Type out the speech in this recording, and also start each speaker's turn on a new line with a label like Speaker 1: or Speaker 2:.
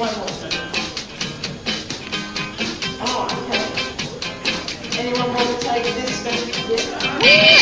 Speaker 1: one more. Oh, okay. Anyone want to take this? Yeah.